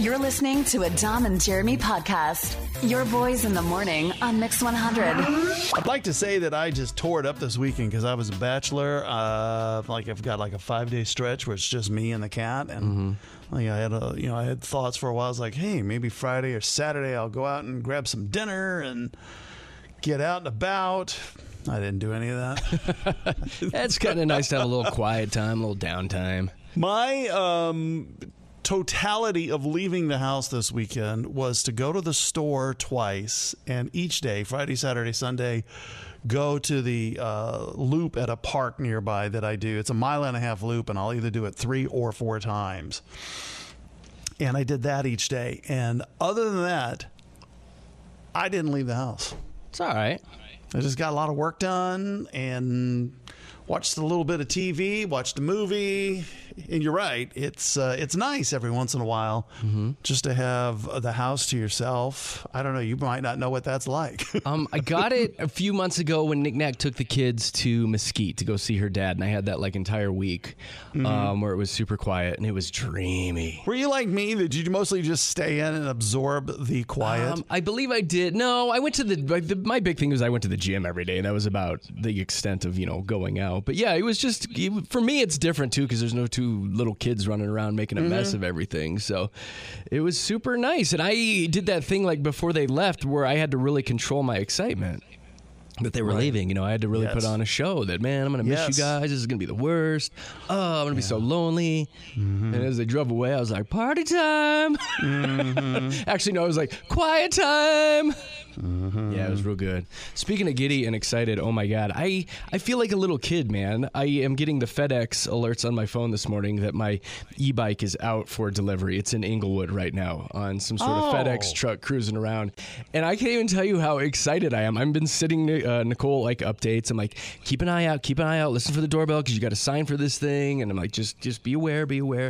You're listening to a Dom and Jeremy podcast. Your boys in the morning on Mix 100. I'd like to say that I just tore it up this weekend because I was a bachelor. I've got like a 5-day stretch where it's just me and the cat, and I had thoughts for a while. I was like, hey, maybe Friday or Saturday I'll go out and grab some dinner and get out and about. I didn't do any of that. It's kind of nice to have a little quiet time, a little downtime. My totality of leaving the house this weekend was to go to the store twice, and each day, Friday, Saturday, Sunday, go to the loop at a park nearby that I do. It's a 1.5 mile loop, and I'll either do it 3 or 4 times. And I did that each day. And other than that, I didn't leave the house. It's all right. I just got a lot of work done and watched a little bit of TV, watched a movie. And you're right. It's nice every once in a while just to have the house to yourself. I don't know. You might not know what that's like. I got it a few months ago when Nick Nack took the kids to Mesquite to go see her dad. And I had that like entire week where it was super quiet and it was dreamy. Were you like me? Did you mostly just stay in and absorb the quiet? I believe I did. No, I went to my big thing was I went to the gym every day. And that was about the extent of, going out. But yeah, it was just, for me, it's different too because there's no two little kids running around making a mess of everything. So it was super nice. And I did that thing like before they left where I had to really control my excitement that they were leaving. I had to really put on a show that, man, I'm going to miss you guys. This is going to be the worst. Oh, I'm going to be so lonely. And as they drove away, I was like, party time. Actually, no, I was like, quiet time. Yeah, it was real good. Speaking of giddy and excited, oh my God, I feel like a little kid, man. I am getting the FedEx alerts on my phone this morning that my e-bike is out for delivery. It's in Inglewood right now on some sort of FedEx truck cruising around. And I can't even tell you how excited I am. I've been sitting, Nicole, like updates. I'm like, keep an eye out, listen for the doorbell because you got to sign for this thing. And I'm like, just be aware.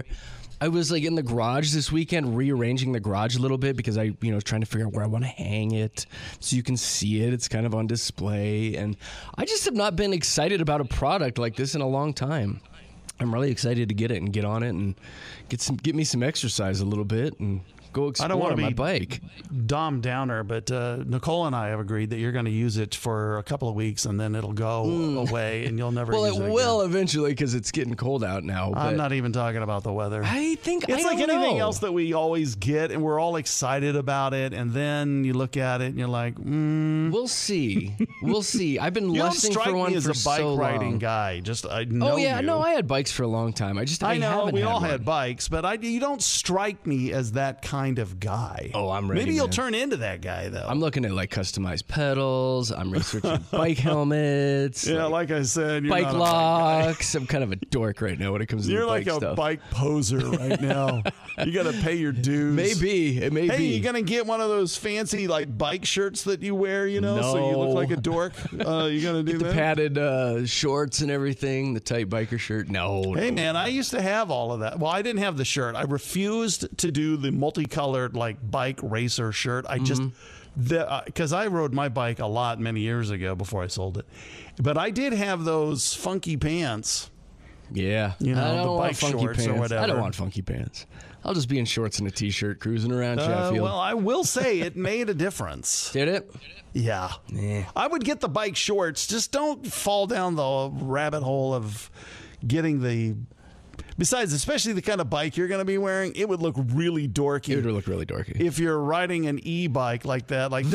I was like in the garage this weekend rearranging the garage a little bit because I, trying to figure out where I want to hang it so you can see it. It's kind of on display. And I just have not been excited about a product like this in a long time. I'm really excited to get it and get on it and get me some exercise a little bit and go explore on my bike. Dom Downer, but Nicole and I have agreed that you're going to use it for a couple of weeks and then it'll go away and you'll never use it again. Well, it will eventually because it's getting cold out now. I'm not even talking about the weather. I think it's like anything else that we always get and we're all excited about it, and then you look at it and you're like, We'll see. I've been lusting for one for so long. You don't strike me as a bike riding guy. I know you. No, I had bikes for a long time. I know we all had bikes, but you don't strike me as that kind of guy. Oh, I'm ready. Maybe you'll turn into that guy, though. I'm looking at like customized pedals. I'm researching bike helmets. Yeah, like I said, you're bike not locks. I'm kind of a dork right now when it comes to you're the bike stuff. You're like a bike poser right now. You got to pay your dues. Maybe it may be. Hey, you gonna get one of those fancy like bike shirts that you wear? No. So you look like a dork. You gonna do get the padded shorts and everything, the tight biker shirt. No. Hey man, I used to have all of that. Well, I didn't have the shirt. I refused to do the multicolored like bike racer shirt. I just because I rode my bike a lot many years ago before I sold it. But I did have those funky pants. Yeah, the bike shorts pants. or whatever. I don't want funky pants. I'll just be in shorts and a t-shirt cruising around Sheffield. Well, I will say it made a difference. Did it? Yeah. I would get the bike shorts. Just don't fall down the rabbit hole of getting the... Besides, especially the kind of bike you're going to be wearing, it would look really dorky. It would look really dorky. If you're riding an e-bike like that, like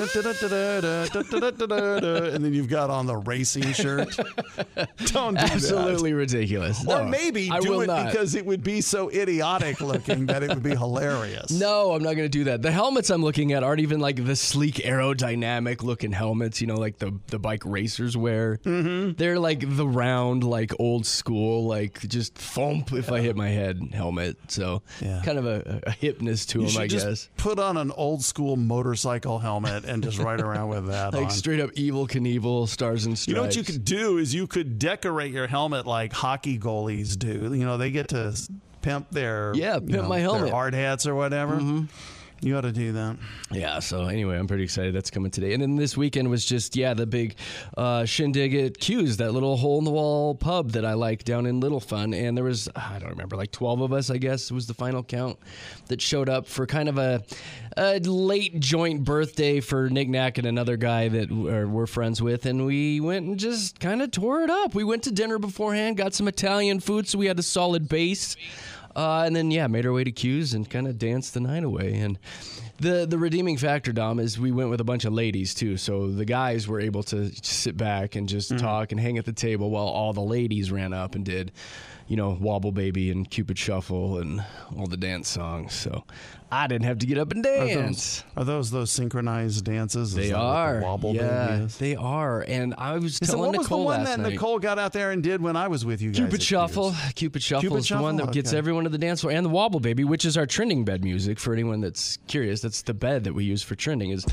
and then you've got on the racing shirt. Don't do Absolutely ridiculous. Or maybe do it because it would be so idiotic looking that it would be hilarious. No, I'm not going to do that. The helmets I'm looking at aren't even like the sleek aerodynamic looking helmets, like the bike racers wear. They're like the round, like old school, like just thump if I hit my head helmet. So kind of a hipness to them, I guess. Just put on an old school motorcycle helmet and just ride around with that like straight up Evel Knievel, Stars and Stripes. You know what you could do is you could decorate your helmet like hockey goalies do. They get to pimp their my helmet, their hard hats or whatever. You ought to do that. Yeah, so anyway, I'm pretty excited. That's coming today. And then this weekend was just, the big shindig at Q's, that little hole-in-the-wall pub that I like down in Little Fun. And there was, I don't remember, like 12 of us, I guess, was the final count that showed up for kind of a late joint birthday for Nick Knack and another guy that we're friends with. And we went and just kind of tore it up. We went to dinner beforehand, got some Italian food, so we had a solid base. And then, made our way to Q's and kind of danced the night away. And the redeeming factor, Dom, is we went with a bunch of ladies, too. So the guys were able to sit back and just talk and hang at the table while all the ladies ran up and did, Wobble Baby and Cupid Shuffle and all the dance songs. So I didn't have to get up and dance. Are those synchronized dances? They are. What the Wobble Baby is? They are. And I was telling Nicole last night. What was the one that Nicole got out there and did when I was with you guys? Cupid Shuffle. Cupid Shuffle is the one that gets everyone to the dance floor. And the Wobble Baby, which is our trending bed music for anyone that's curious. That's the bed that we use for trending is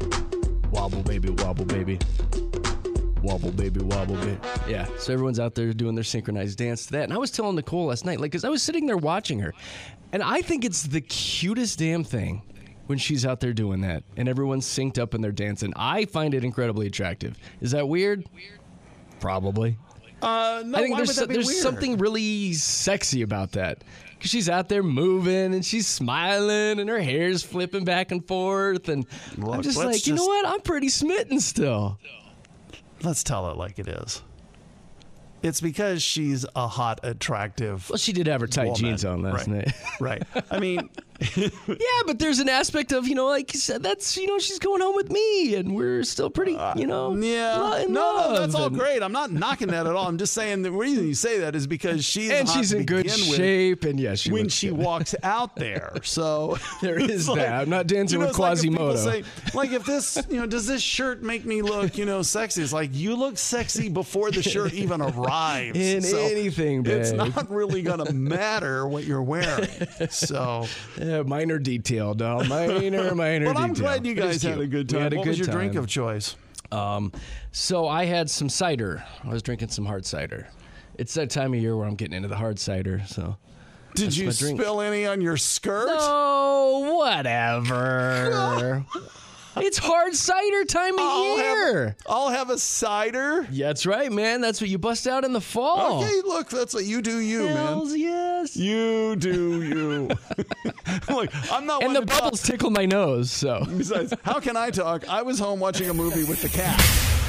Wobble Baby, Wobble Baby. Wobble baby, wobble baby. Yeah, so everyone's out there doing their synchronized dance to that. And I was telling Nicole last night, because I was sitting there watching her, and I think it's the cutest damn thing when she's out there doing that, and everyone's synced up and they're dancing. I find it incredibly attractive. Is that weird? Probably. No, I think there's something really sexy about that. Because she's out there moving and she's smiling and her hair's flipping back and forth. And I'm just like, you know what? I'm pretty smitten still. Let's tell it like it is. It's because she's a hot, attractive. Well, she did have her tight jeans on last night. Right. I mean, yeah, but there's an aspect of, like you said, that's, she's going home with me and we're still pretty, Yeah. No, that's all great. I'm not knocking that at all. I'm just saying the reason you say that is because she's hot she's in good shape. And yes, when she walks out there. So there is that. I'm not dancing with Quasimodo. Like if this, does this shirt make me look, sexy? It's like you look sexy before the shirt even arrives. In anything, babe. It's not really going to matter what you're wearing. So, minor detail, dog. Minor detail. But I'm glad you guys had a good time. What was your drink of choice? So I had some cider. I was drinking some hard cider. It's that time of year where I'm getting into the hard cider. So, did you spill any on your skirt? No, whatever. It's hard cider time of year. I'll have a cider. Yeah, that's right, man. That's what you bust out in the fall. Okay, look, that's what you do, Hells man. Yes. You do you. Look, I'm not. And the bubbles tickle my nose. So besides, how can I talk? I was home watching a movie with the cat.